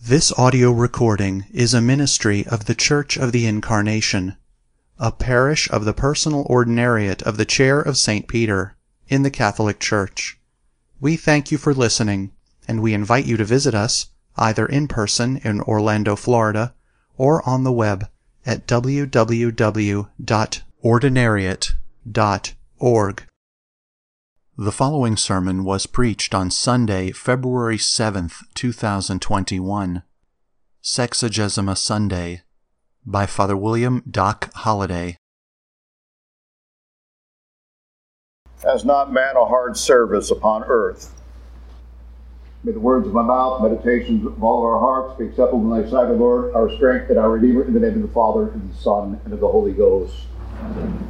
This audio recording is a ministry of the Church of the Incarnation, a parish of the personal ordinariate of the Chair of St. Peter in the Catholic Church. We thank you for listening, and we invite you to visit us either in person in Orlando, Florida, or on the web at www.ordinariate.org. The following sermon was preached on Sunday, February 7th, 2021, Sexagesima Sunday, by Father William Doc Holliday. Has not man a hard service upon earth? May the words of my mouth, meditations of all of our hearts be acceptable in thy sight, O Lord, our strength and our Redeemer, in the name of the Father, and the Son, and of the Holy Ghost. Amen.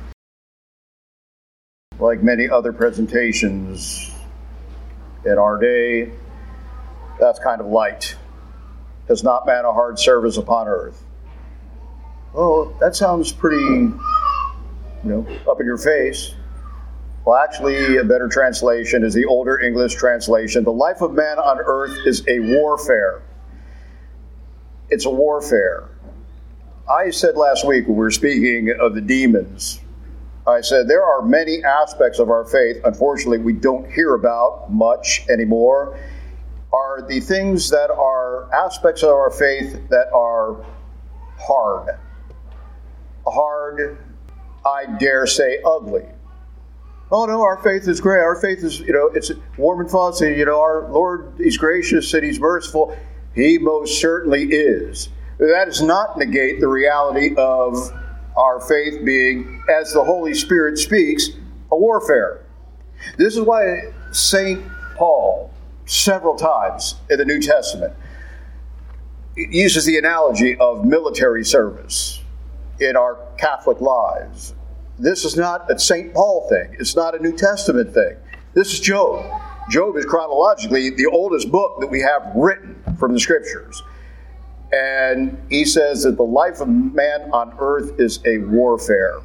Like many other presentations in our day, that's kind of light. Has not man a hard service upon earth? Well, that sounds pretty, up in your face. Well, actually, a better translation is the older English translation. The life of man on earth is a warfare. It's a warfare. I said last week when we were speaking of the demons, I said there are many aspects of our faith, unfortunately, we don't hear about much anymore, are the things that are aspects of our faith that are hard. Hard, I dare say, ugly. Oh no, our faith is great. Our faith is, it's warm and fuzzy. Our Lord, He's gracious and He's merciful. He most certainly is. That does not negate the reality of our faith being, as the Holy Spirit speaks, a warfare. This is why St. Paul, several times in the New Testament, uses the analogy of military service in our Catholic lives. This is not a St. Paul thing. It's not a New Testament thing. This is Job. Job is chronologically the oldest book that we have written from the Scriptures. And he says that the life of man on earth is a warfare.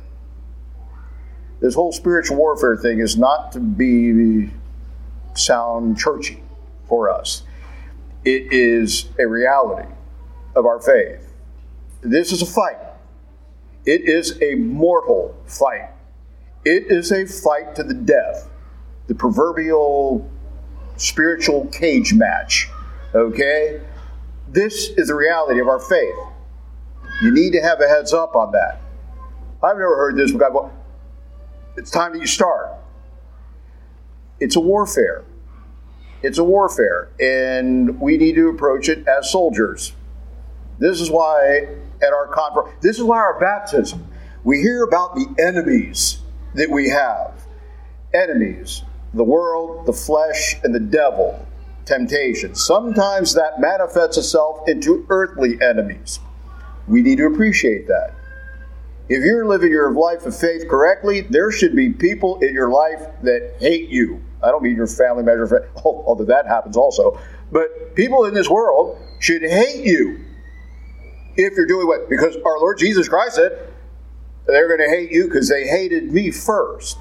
This whole spiritual warfare thing is not to be sound churchy for us. It is a reality of our faith. This is a fight. It is a mortal fight. It is a fight to the death. The proverbial spiritual cage match. Okay? This is the reality of our faith. You need to have a heads up on that. I've never heard this. It's time that you start. It's a warfare. It's a warfare. And we need to approach it as soldiers. This is why at our conference, this is why our baptism, we hear about the enemies that we have. Enemies, the world, the flesh, and the devil. Temptation. Sometimes that manifests itself into earthly enemies. We need to appreciate that. If you're living your life of faith correctly, there should be people in your life that hate you. I don't mean your family member, although that happens also. But people in this world should hate you if you're doing what? Because our Lord Jesus Christ said, they're going to hate you because they hated me first.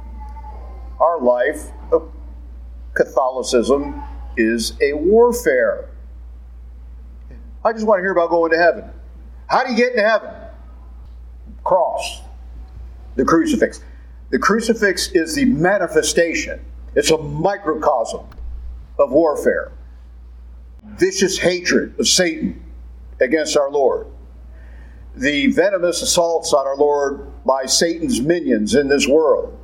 Our life of Catholicism is a warfare. I just want to hear about going to heaven. How do you get into heaven? Cross. The crucifix. The crucifix is the manifestation. It's a microcosm of warfare. Vicious hatred of Satan against our Lord. The venomous assaults on our Lord by Satan's minions in this world.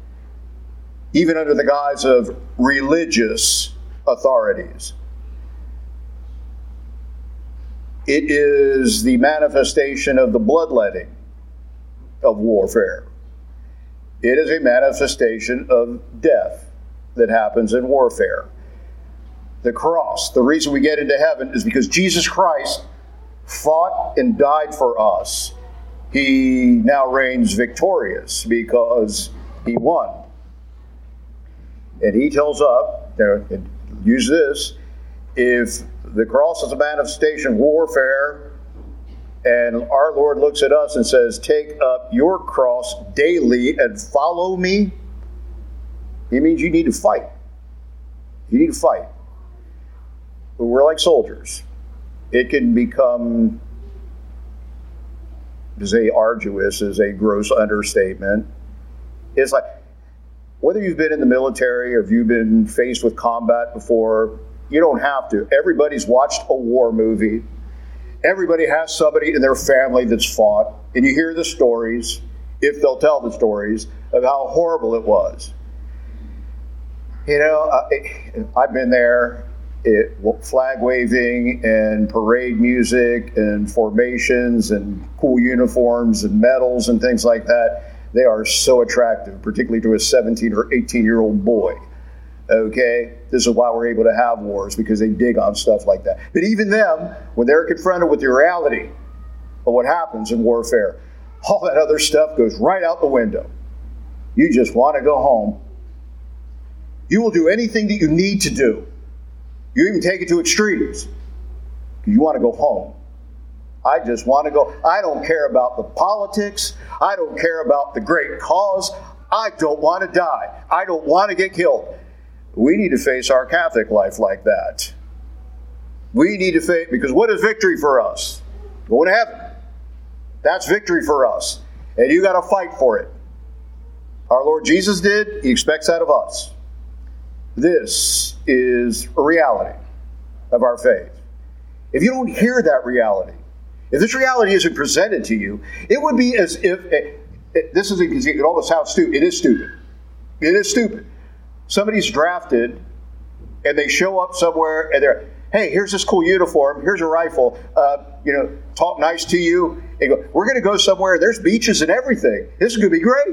Even under the guise of religious authorities. It is the manifestation of the bloodletting of warfare. It is a manifestation of death that happens in warfare. The cross, the reason we get into heaven is because Jesus Christ fought and died for us. He now reigns victorious because He won. And He tells us, use this, if the cross is a manifestation of warfare, and our Lord looks at us and says, take up your cross daily and follow me, He means you need to fight. You need to fight. But we're like soldiers. it can become, to say arduous is a gross understatement. It's like, whether you've been in the military or if you've been faced with combat before, you don't have to. Everybody's watched a war movie. Everybody has somebody in their family that's fought. And you hear the stories, if they'll tell the stories, of how horrible it was. You know, I've been there, flag waving and parade music and formations and cool uniforms and medals and things like that. They are so attractive, particularly to a 17 or 18-year-old boy. Okay? This is why we're able to have wars, because they dig on stuff like that. But even them, when they're confronted with the reality of what happens in warfare, all that other stuff goes right out the window. You just want to go home. You will do anything that you need to do. You even take it to extremes. You want to go home. I just want to go. I don't care about the politics. I don't care about the great cause. I don't want to die. I don't want to get killed. We need to face our Catholic life like that. We need to face, because what is victory for us? Going to heaven. That's victory for us. And you got to fight for it. Our Lord Jesus did. He expects that of us. This is a reality of our faith. If you don't hear that reality, if this reality isn't presented to you, it would be as if, it almost sounds stupid. It is stupid. It is stupid. Somebody's drafted and they show up somewhere and they're, hey, here's this cool uniform, here's a rifle, talk nice to you. And go, we're going to go somewhere, there's beaches and everything. This is going to be great.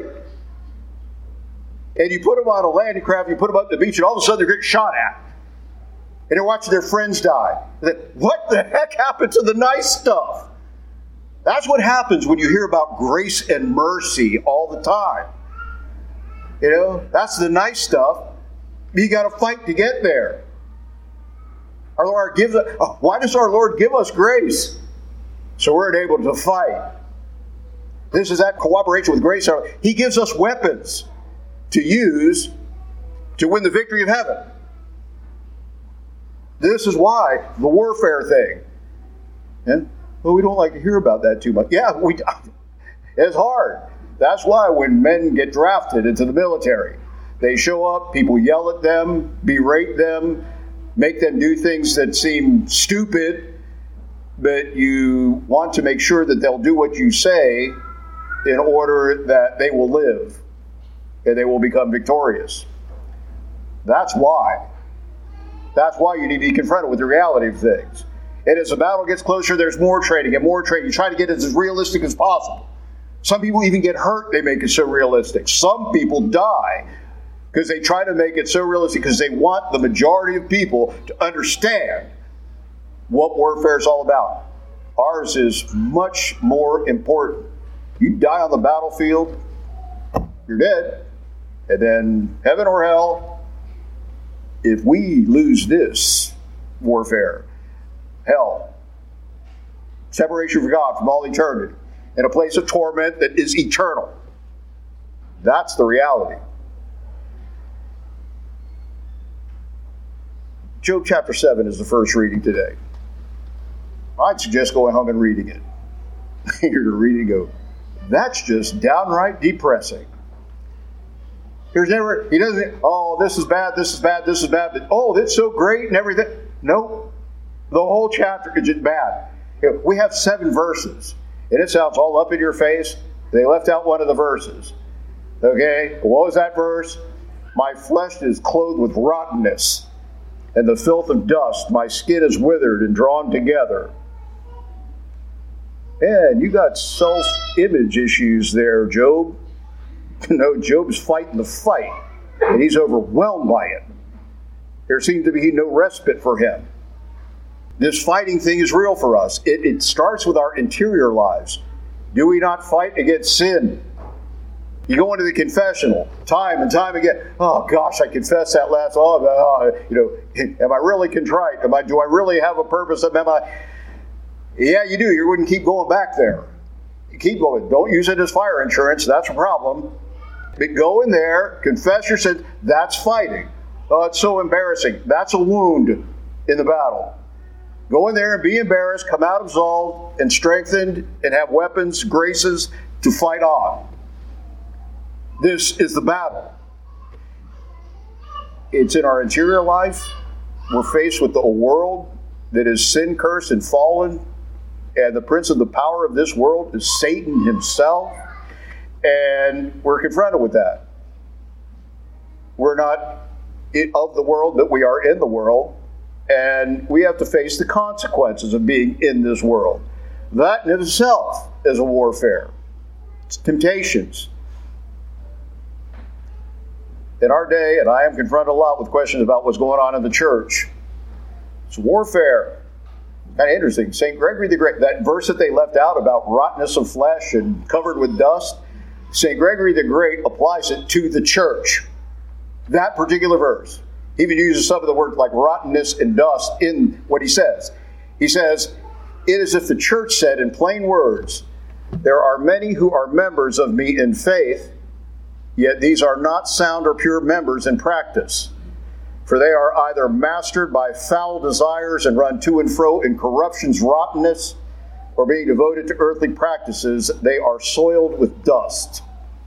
And you put them on a landing craft, you put them up the beach, and all of a sudden they're getting shot at. And they're watching their friends die. What the heck happened to the nice stuff? That's what happens when you hear about grace and mercy all the time. You know, that's the nice stuff. You got to fight to get there. Our Lord gives us, why does our Lord give us grace? So we're able to fight. This is that cooperation with grace. He gives us weapons to use to win the victory of heaven. This is why the warfare thing. Yeah? Well, we don't like to hear about that too much. Yeah, it's hard. That's why when men get drafted into the military, they show up, people yell at them, berate them, make them do things that seem stupid, but you want to make sure that they'll do what you say in order that they will live and they will become victorious. That's why. That's why you need to be confronted with the reality of things. And as the battle gets closer, there's more training and more training. You try to get it as realistic as possible. Some people even get hurt, they make it so realistic. Some people die because they try to make it so realistic because they want the majority of people to understand what warfare is all about. Ours is much more important. You die on the battlefield, you're dead. And then heaven or hell, if we lose this warfare, hell, separation from God from all eternity, in a place of torment that is eternal. That's the reality. Job chapter 7 is the first reading today. I'd suggest going home and reading it. You're going to read it and go, that's just downright depressing. He doesn't, oh, this is bad, but oh, that's so great and everything. Nope. The whole chapter is just bad. We have 7 verses, and it sounds all up in your face. They left out one of the verses. Okay? What was that verse? My flesh is clothed with rottenness, and the filth of dust. My skin is withered and drawn together. And you got self-image issues there, Job. No, Job's fighting the fight, and he's overwhelmed by it. There seems to be no respite for him. This fighting thing is real for us. It starts with our interior lives. Do we not fight against sin? You go into the confessional time and time again. Oh gosh, I confessed that last. Am I really contrite? Do I really have a purpose? Yeah, you do. You wouldn't keep going back there. You keep going. Don't use it as fire insurance. That's a problem. But go in there, confess your sin. That's fighting. Oh, it's so embarrassing. That's a wound in the battle. Go in there and be embarrassed, come out absolved and strengthened and have weapons, graces to fight on. This is the battle. It's in our interior life. We're faced with a world that is sin-cursed and fallen, and the prince of the power of this world is Satan himself, and we're confronted with that. We're not of the world, but we are in the world, and we have to face the consequences of being in this world. That in itself is a warfare. It's temptations. In our day, and I am confronted a lot with questions about what's going on in the church, it's warfare. Kind of interesting. St. Gregory the Great, that verse that they left out about rottenness of flesh and covered with dust, St. Gregory the Great applies it to the church. That particular verse. He even uses some of the words like rottenness and dust in what he says. He says, it is as if the church said in plain words, there are many who are members of me in faith, yet these are not sound or pure members in practice. For they are either mastered by foul desires and run to and fro in corruption's rottenness, or being devoted to earthly practices, they are soiled with dust.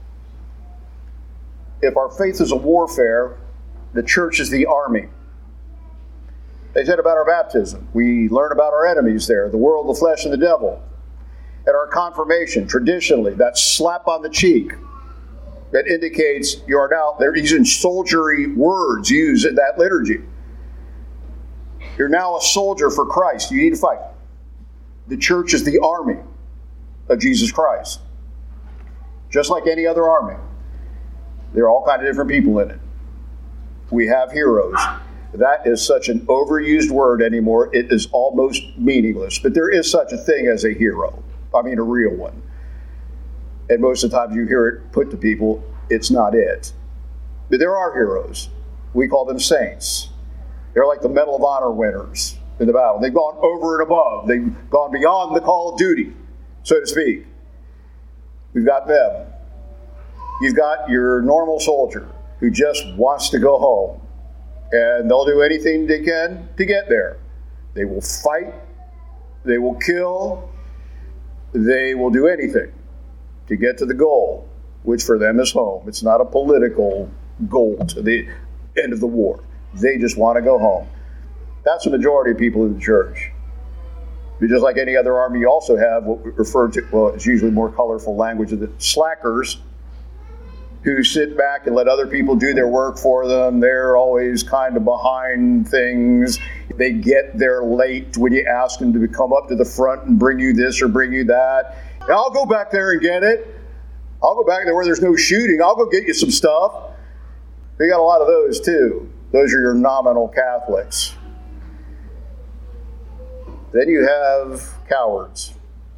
If our faith is a warfare, the church is the army. They said about our baptism, we learn about our enemies there, the world, the flesh, and the devil. At our confirmation, traditionally, that slap on the cheek that indicates you are now, they're using soldiery words used in that liturgy. You're now a soldier for Christ. You need to fight. The church is the army of Jesus Christ. Just like any other army. There are all kinds of different people in it. We have heroes. That is such an overused word anymore, it is almost meaningless. But there is such a thing as a hero. I mean, a real one. And most of the times you hear it put to people, it's not it. But there are heroes. We call them saints. They're like the Medal of Honor winners in the battle. They've gone over and above. They've gone beyond the call of duty, so to speak. We've got them. You've got your normal soldier who just wants to go home. And they'll do anything they can to get there. They will fight. They will kill. They will do anything to get to the goal, which for them is home. It's not a political goal to the end of the war. They just want to go home. That's the majority of people in the church. But just like any other army, you also have what we refer to, well, it's usually more colorful language, of the slackers who sit back and let other people do their work for them. They're always kind of behind things. They get there late when you ask them to come up to the front and bring you this or bring you that. And I'll go back there and get it. I'll go back there where there's no shooting. I'll go get you some stuff. We got a lot of those too. Those are your nominal Catholics. Then you have cowards.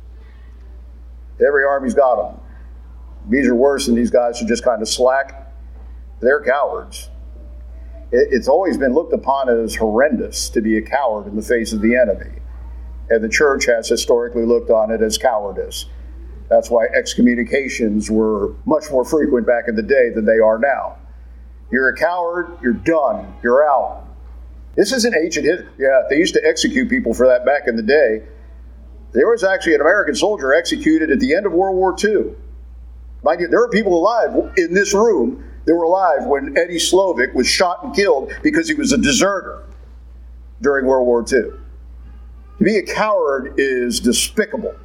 Every army's got them. These are worse than these guys who just kind of slack. They're cowards. It's always been looked upon as horrendous to be a coward in the face of the enemy. And the church has historically looked on it as cowardice. That's why excommunications were much more frequent back in the day than they are now. You're a coward, you're done, you're out. This isn't ancient history. Yeah, they used to execute people for that back in the day. There was actually an American soldier executed at the end of World War II. Mind you, there are people alive in this room that were alive when Eddie Slovik was shot and killed because he was a deserter during World War II. To be a coward is despicable.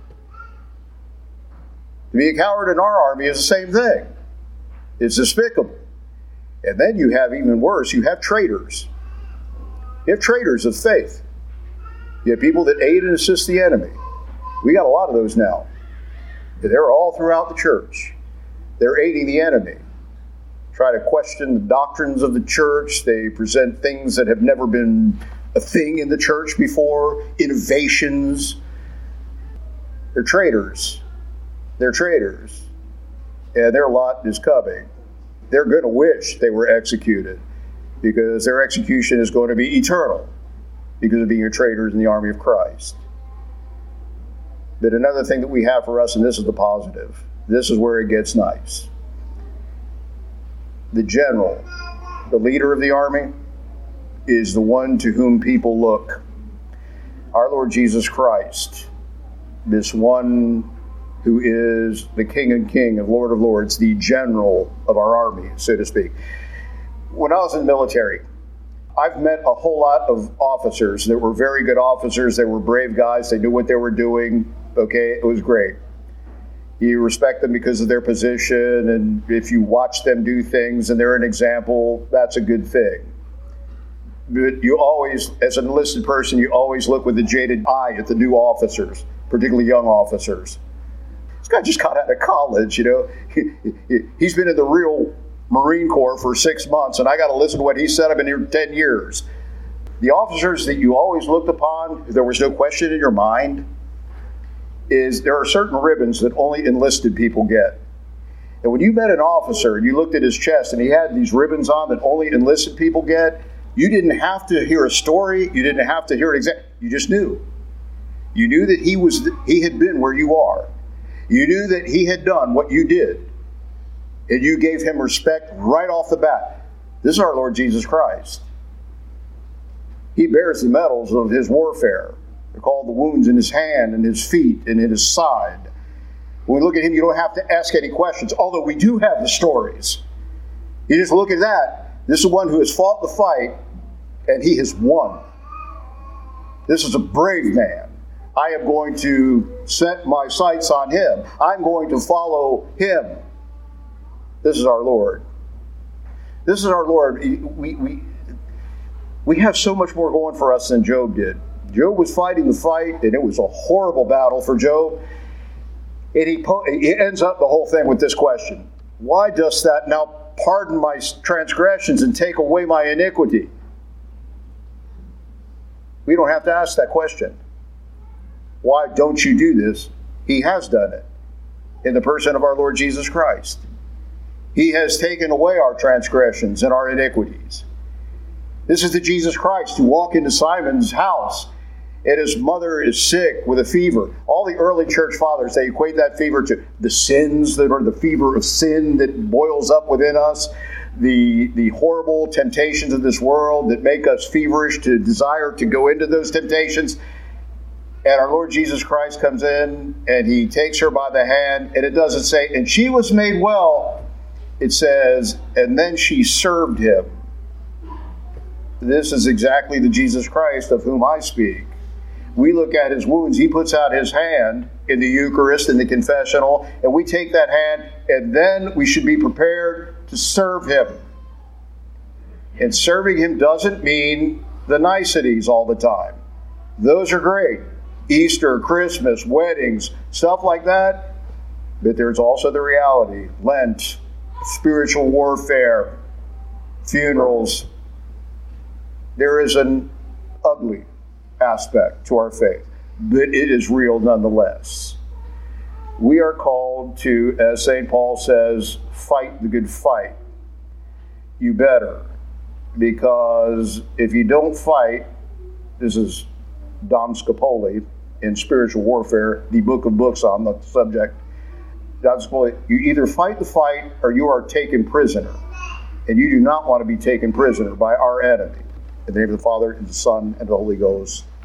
To be a coward in our army is the same thing. It's despicable. And then you have even worse, you have traitors. You have traitors of faith. You have people that aid and assist the enemy. We got a lot of those now. They're all throughout the church. They're aiding the enemy. Try to question the doctrines of the church. They present things that have never been a thing in the church before. Innovations. They're traitors. They're traitors. And their lot is coming. They're going to wish they were executed because their execution is going to be eternal because of being a traitor in the army of Christ. But another thing that we have for us, and this is the positive, this is where it gets nice. The general, the leader of the army, is the one to whom people look. our Lord Jesus Christ, this one who is the King and King and Lord of Lords, the general of our army, so to speak. When I was in the military, I've met a whole lot of officers that were very good officers. They were brave guys. They knew what they were doing. Okay, it was great. You respect them because of their position, and if you watch them do things and they're an example, that's a good thing. But you always, as an enlisted person, you always look with a jaded eye at the new officers, particularly young officers. This guy just got out of college, you know. He's been in the real Marine Corps for 6 months, and I got to listen to what he said. I've been here 10 years. The officers that you always looked upon, there was no question in your mind, is there are certain ribbons that only enlisted people get. And when you met an officer and you looked at his chest and he had these ribbons on that only enlisted people get, you didn't have to hear a story. You didn't have to hear an example. You just knew. You knew that he had been where you are. You knew that he had done what you did. And you gave him respect right off the bat. This is our Lord Jesus Christ. He bears the medals of his warfare. They're called the wounds in his hand and his feet and in his side. When we look at him, you don't have to ask any questions, although we do have the stories. You just look at that. This is one who has fought the fight, and he has won. This is a brave man. I am going to set my sights on him. I'm going to follow him. This is our Lord. This is our Lord. We have so much more going for us than Job did. Job was fighting the fight, and it was a horrible battle for Job. And he ends up the whole thing with this question: why dost thou now pardon my transgressions and take away my iniquity? We don't have to ask that question. Why don't you do this? He has done it in the person of our Lord Jesus Christ. He has taken away our transgressions and our iniquities. This is the Jesus Christ who walked into Simon's house, and his mother is sick with a fever. All the early church fathers, they equate that fever to the sins that are the fever of sin that boils up within us, the horrible temptations of this world that make us feverish to desire to go into those temptations. And our Lord Jesus Christ comes in, and he takes her by the hand, and it doesn't say, and she was made well. It says, and then she served him. This is exactly the Jesus Christ of whom I speak. We look at his wounds. He puts out his hand in the Eucharist, in the confessional, and we take that hand, and then we should be prepared to serve him. And serving him doesn't mean the niceties all the time. Those are great. Easter, Christmas, weddings, stuff like that. But there's also the reality. Lent, spiritual warfare, funerals. There is an ugly aspect to our faith, but it is real nonetheless. We are called to, as St. Paul says, fight the good fight. You better, because if you don't fight, this is Dom Scopoli in Spiritual Warfare, the book of books on the subject. Dom Scopoli, you either fight the fight or you are taken prisoner, and you do not want to be taken prisoner by our enemy. In the name of the Father, and the Son, and the Holy Ghost.